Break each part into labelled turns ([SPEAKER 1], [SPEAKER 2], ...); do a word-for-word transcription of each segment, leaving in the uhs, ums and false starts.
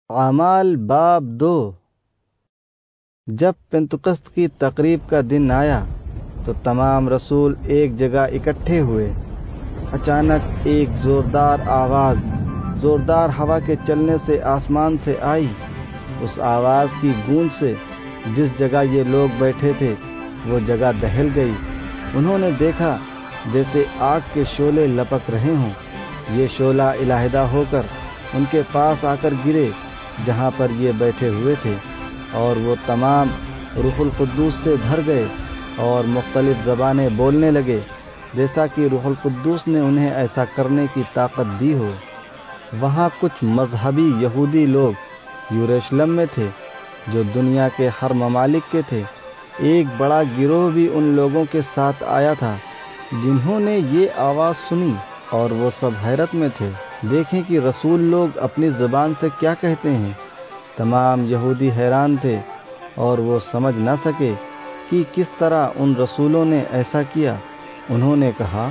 [SPEAKER 1] اعمال باب دو۔ جب پنتقست کی تقریب کا دن آیا تو تمام رسول ایک جگہ اکٹھے ہوئے۔ اچانک ایک زوردار آواز زوردار ہوا کے چلنے سے آسمان سے آئی۔ اس آواز کی گونج سے جس جگہ یہ لوگ بیٹھے تھے وہ جگہ دہل گئی۔ انہوں نے دیکھا جیسے آگ کے شعلے لپک رہے ہوں۔ یہ شعلہ علیحدہ ہو کر ان کے پاس آ کر گرے جہاں پر یہ بیٹھے ہوئے تھے، اور وہ تمام روح القدس سے بھر گئے اور مختلف زبانیں بولنے لگے، جیسا کہ روح القدس نے انہیں ایسا کرنے کی طاقت دی ہو۔ وہاں کچھ مذہبی یہودی لوگ یروشلم میں تھے جو دنیا کے ہر ممالک کے تھے۔ ایک بڑا گروہ بھی ان لوگوں کے ساتھ آیا تھا جنہوں نے یہ آواز سنی، اور وہ سب حیرت میں تھے۔ دیکھیں کہ رسول لوگ اپنی زبان سے کیا کہتے ہیں۔ تمام یہودی حیران تھے اور وہ سمجھ نہ سکے کہ کس طرح ان رسولوں نے ایسا کیا۔ انہوں نے کہا،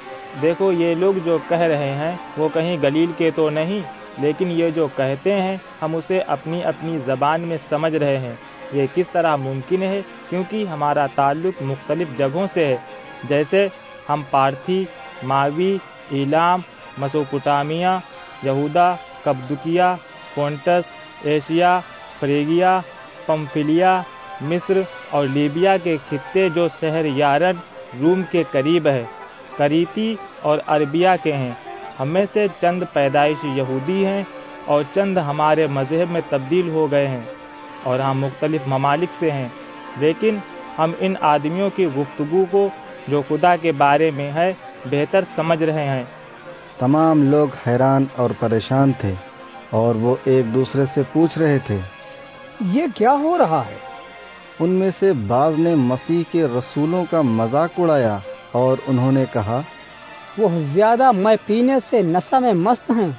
[SPEAKER 2] دیکھو یہ لوگ جو کہہ رہے ہیں وہ کہیں گلیل کے تو نہیں، لیکن یہ جو کہتے ہیں ہم اسے اپنی اپنی زبان میں سمجھ رہے ہیں۔ یہ کس طرح ممکن ہے؟ کیونکہ ہمارا تعلق مختلف جگہوں سے ہے، جیسے ہم پارتھی، ماوی، ایلام، مسوپوٹامیہ، یہودا، کپدوکیہ، پونٹس، ایشیا، فریگیا، پمفیلیا، مصر اور لیبیا کے خطے جو شہر یارن روم کے قریب ہے، کریتی اور عربیہ کے ہیں۔ ہم میں سے چند پیدائشی یہودی ہیں اور چند ہمارے مذہب میں تبدیل ہو گئے ہیں، اور ہم مختلف ممالک سے ہیں، لیکن ہم ان آدمیوں کی گفتگو کو جو خدا کے بارے میں ہے بہتر سمجھ رہے ہیں۔
[SPEAKER 1] تمام لوگ حیران اور پریشان تھے، اور وہ ایک دوسرے سے پوچھ رہے تھے،
[SPEAKER 3] یہ کیا ہو رہا ہے؟
[SPEAKER 1] ان میں سے بعض نے مسیح کے رسولوں کا مذاق اڑایا، اور انہوں نے کہا،
[SPEAKER 3] وہ زیادہ مے پینے سے نشہ میں مست ہیں۔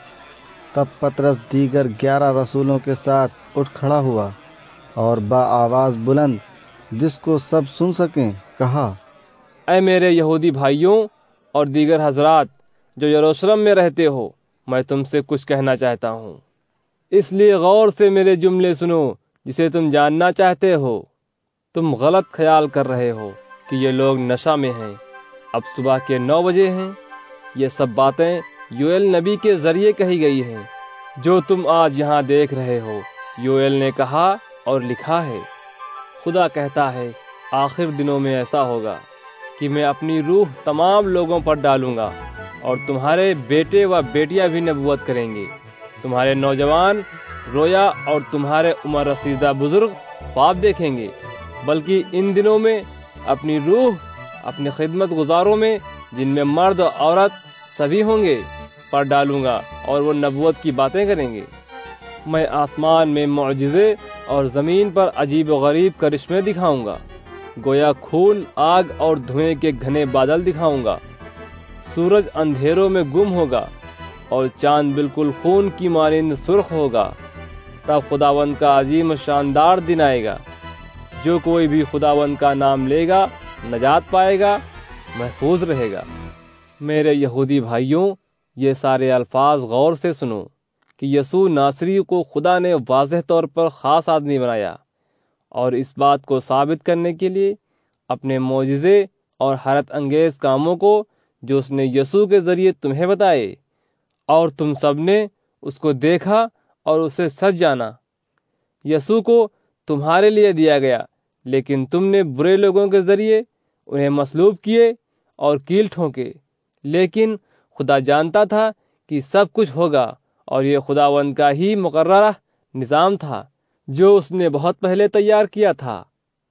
[SPEAKER 1] تب پطرس دیگر گیارہ رسولوں کے ساتھ اٹھ کھڑا ہوا اور بآواز بلند جس کو سب سن سکیں کہا،
[SPEAKER 4] اے میرے یہودی بھائیوں اور دیگر حضرات جو یروشلم میں رہتے ہو، میں تم سے کچھ کہنا چاہتا ہوں، اس لیے غور سے میرے جملے سنو جسے تم جاننا چاہتے ہو۔ تم غلط خیال کر رہے ہو کہ یہ لوگ نشہ میں ہیں، اب صبح کے نو بجے ہیں۔ یہ سب باتیں یوئیل نبی کے ذریعے کہی گئی ہیں جو تم آج یہاں دیکھ رہے ہو۔ یوئیل نے کہا اور لکھا ہے، خدا کہتا ہے آخر دنوں میں ایسا ہوگا کہ میں اپنی روح تمام لوگوں پر ڈالوں گا، اور تمہارے بیٹے و بیٹیاں بھی نبوت کریں گے، تمہارے نوجوان رویا اور تمہارے عمر رسیدہ بزرگ خواب دیکھیں گے۔ بلکہ ان دنوں میں اپنی روح اپنے خدمت گزاروں میں، جن میں مرد و عورت سبھی ہوں گے، پر ڈالوں گا، اور وہ نبوت کی باتیں کریں گے۔ میں آسمان میں معجزے اور زمین پر عجیب و غریب کرشمے دکھاؤں گا، گویا خون، آگ اور دھوئیں کے گھنے بادل دکھاؤں گا۔ سورج اندھیروں میں گم ہوگا اور چاند بالکل خون کی مانند سرخ ہوگا۔ تب خداوند کا عظیم و شاندار دن آئے گا۔ جو کوئی بھی خداوند کا نام لے گا نجات پائے گا، محفوظ رہے گا۔ میرے یہودی بھائیوں، یہ سارے الفاظ غور سے سنو کہ یسوع ناصری کو خدا نے واضح طور پر خاص آدمی بنایا، اور اس بات کو ثابت کرنے کے لیے اپنے معجزے اور حیرت انگیز کاموں کو جو اس نے یسوع کے ذریعے تمہیں بتائے، اور تم سب نے اس کو دیکھا اور اسے سچ جانا۔ یسوع کو تمہارے لیے دیا گیا، لیکن تم نے برے لوگوں کے ذریعے انہیں مصلوب کیے اور کیل ٹھونکے۔ لیکن خدا جانتا تھا کہ سب کچھ ہوگا، اور یہ خداوند کا ہی مقررہ نظام تھا جو اس نے بہت پہلے تیار کیا تھا۔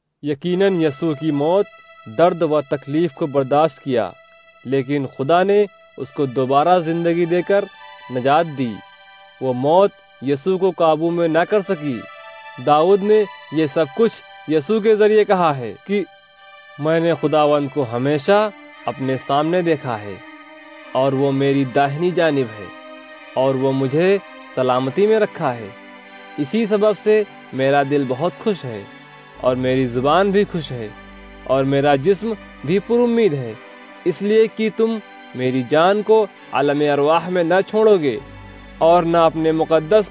[SPEAKER 4] یقیناً یسوع کی موت درد و تکلیف کو برداشت کیا، لیکن خدا نے اس کو دوبارہ زندگی دے کر نجات دی۔ وہ موت یسوع کو قابو میں نہ کر سکی۔ داؤد نے یہ سب کچھ یسوع کے ذریعے کہا ہے کہ میں نے خداوند کو ہمیشہ اپنے سامنے دیکھا ہے، اور وہ میری داہنی جانب ہے، اور وہ مجھے سلامتی میں رکھا ہے۔ اسی سبب سے میرا دل بہت خوش ہے، اور میری زبان بھی خوش ہے، اور میرا جسم بھی پر امید ہے، اس لیے کہ تم میری جان کو عالم ارواح میں نہ چھوڑو گے، اور نہ اپنے مقدس کو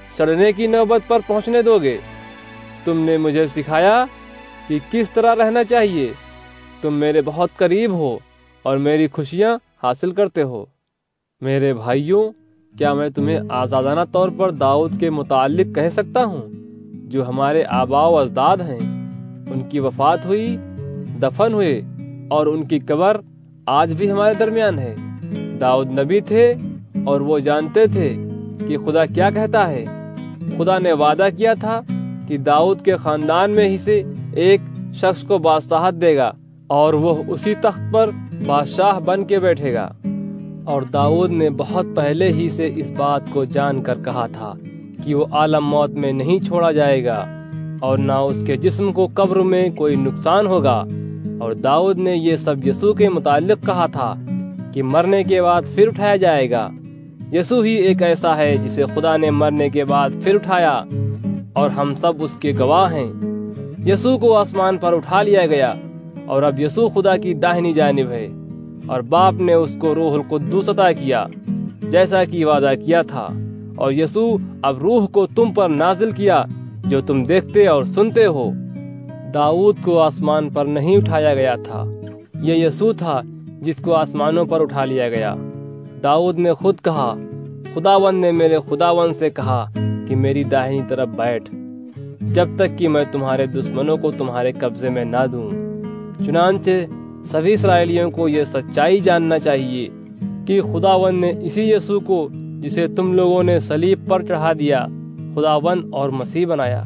[SPEAKER 4] سڑنے کی نوبت پر پہنچنے دو گے؟ تم نے مجھے سکھایا کہ کس طرح رہنا چاہیے۔ تم میرے بہت قریب ہو اور میری خوشیاں حاصل کرتے ہو۔ میرے بھائیوں، کیا میں تمہیں آزادانہ طور پر داؤد کے متعلق کہہ سکتا ہوں، جو ہمارے آباء و اجداد ہیں؟ ان کی وفات ہوئی، دفن ہوئے، اور ان کی قبر آج بھی ہمارے درمیان ہے۔ داؤد نبی تھے اور وہ جانتے تھے کہ خدا کیا کہتا ہے۔ خدا نے وعدہ کیا تھا کہ داؤد کے خاندان میں ہی سے ایک شخص کو بادشاہت دے گا اور وہ اسی تخت پر بادشاہ بن کے بیٹھے گا۔ اور داؤد نے بہت پہلے ہی سے اس بات کو جان کر کہا تھا کہ وہ عالم موت میں نہیں چھوڑا جائے گا اور نہ اس کے جسم کو قبر میں کوئی نقصان ہوگا۔ اور داؤد نے یہ سب یسوع کے متعلق کہا تھا کہ مرنے کے بعد پھر اٹھایا جائے گا۔ یسوع ہی ایک ایسا ہے جسے خدا نے مرنے کے بعد پھر اٹھایا، اور ہم سب اس کے گواہ ہیں۔ یسوع کو آسمان پر اٹھا لیا گیا، اور اب یسوع خدا کی داہنی جانب ہے، اور باپ نے اس کو روح القدس عطا کیا جیسا کہ وعدہ کیا تھا۔ اور یسوع اب روح کو تم پر نازل کیا جو تم دیکھتے اور سنتے ہو۔ داؤد کو آسمان پر نہیں اٹھایا گیا تھا، یہ یسوع تھا جس کو آسمانوں پر اٹھا لیا گیا۔ داؤد نے خود کہا، خداوند نے میرے خداوند سے کہا کہ میری داہنی طرف بیٹھ، جب تک کہ میں تمہارے دشمنوں کو تمہارے قبضے میں نہ دوں۔ چنانچہ سبھی اسرائیلیوں کو یہ سچائی جاننا چاہیے کہ خداوند نے اسی یسوع کو جسے تم لوگوں نے صلیب پر چڑھا دیا، خداوند اور مسیح بنایا۔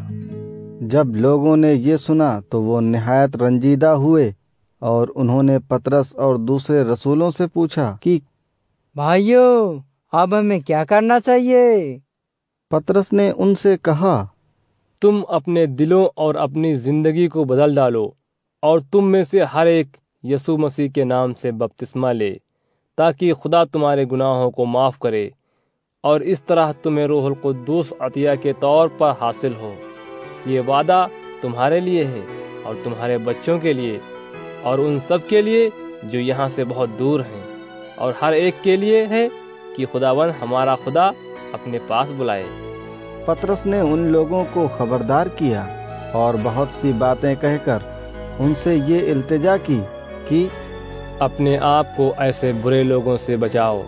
[SPEAKER 1] جب لوگوں نے یہ سنا تو وہ نہایت رنجیدہ ہوئے، اور انہوں نے پطرس اور دوسرے رسولوں سے پوچھا کہ
[SPEAKER 3] بھائیو، اب ہمیں کیا کرنا چاہیے؟
[SPEAKER 1] پطرس نے ان سے کہا،
[SPEAKER 4] تم اپنے دلوں اور اپنی زندگی کو بدل ڈالو، اور تم میں سے ہر ایک یسوع مسیح کے نام سے بپتسمہ لے، تاکہ خدا تمہارے گناہوں کو معاف کرے، اور اس طرح تمہیں روح القدس عطیہ کے طور پر حاصل ہو۔ یہ وعدہ تمہارے لیے ہے اور تمہارے بچوں کے لیے اور ان سب کے لیے جو یہاں سے بہت دور ہیں، اور ہر ایک کے لیے ہے کہ خداوند ہمارا خدا اپنے پاس بلائے۔
[SPEAKER 1] پطرس نے ان لوگوں کو خبردار کیا اور بہت سی باتیں کہہ کر ان سے یہ التجا کی کہ
[SPEAKER 4] اپنے آپ کو ایسے برے لوگوں سے بچاؤ۔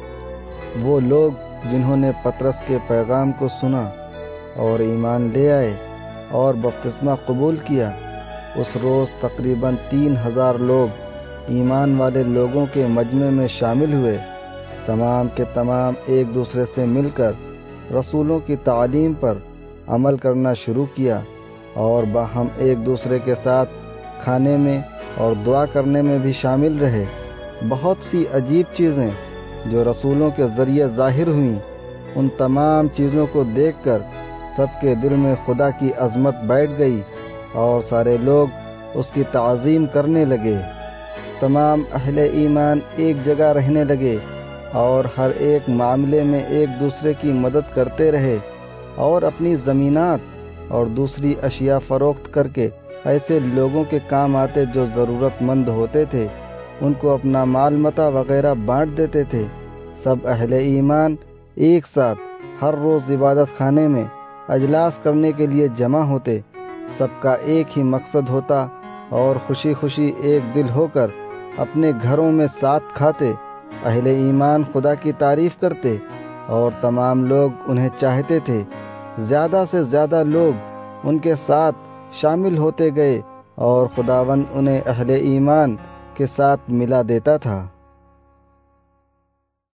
[SPEAKER 1] وہ لوگ جنہوں نے پطرس کے پیغام کو سنا اور ایمان لے آئے اور بپتسمہ قبول کیا، اس روز تقریباً تین ہزار لوگ ایمان والے لوگوں کے مجمع میں شامل ہوئے۔ تمام کے تمام ایک دوسرے سے مل کر رسولوں کی تعلیم پر عمل کرنا شروع کیا، اور باہم ایک دوسرے کے ساتھ کھانے میں اور دعا کرنے میں بھی شامل رہے۔ بہت سی عجیب چیزیں جو رسولوں کے ذریعے ظاہر ہوئیں، ان تمام چیزوں کو دیکھ کر سب کے دل میں خدا کی عظمت بیٹھ گئی، اور سارے لوگ اس کی تعظیم کرنے لگے۔ تمام اہل ایمان ایک جگہ رہنے لگے اور ہر ایک معاملے میں ایک دوسرے کی مدد کرتے رہے، اور اپنی زمینات اور دوسری اشیاء فروخت کر کے ایسے لوگوں کے کام آتے جو ضرورت مند ہوتے تھے، ان کو اپنا مال متاع وغیرہ بانٹ دیتے تھے۔ سب اہل ایمان ایک ساتھ ہر روز عبادت خانے میں اجلاس کرنے کے لیے جمع ہوتے، سب کا ایک ہی مقصد ہوتا، اور خوشی خوشی ایک دل ہو کر اپنے گھروں میں ساتھ کھاتے، اہل ایمان خدا کی تعریف کرتے، اور تمام لوگ انہیں چاہتے تھے۔ زیادہ سے زیادہ لوگ ان کے ساتھ شامل ہوتے گئے، اور خداوند انہیں اہل ایمان کے ساتھ ملا دیتا تھا۔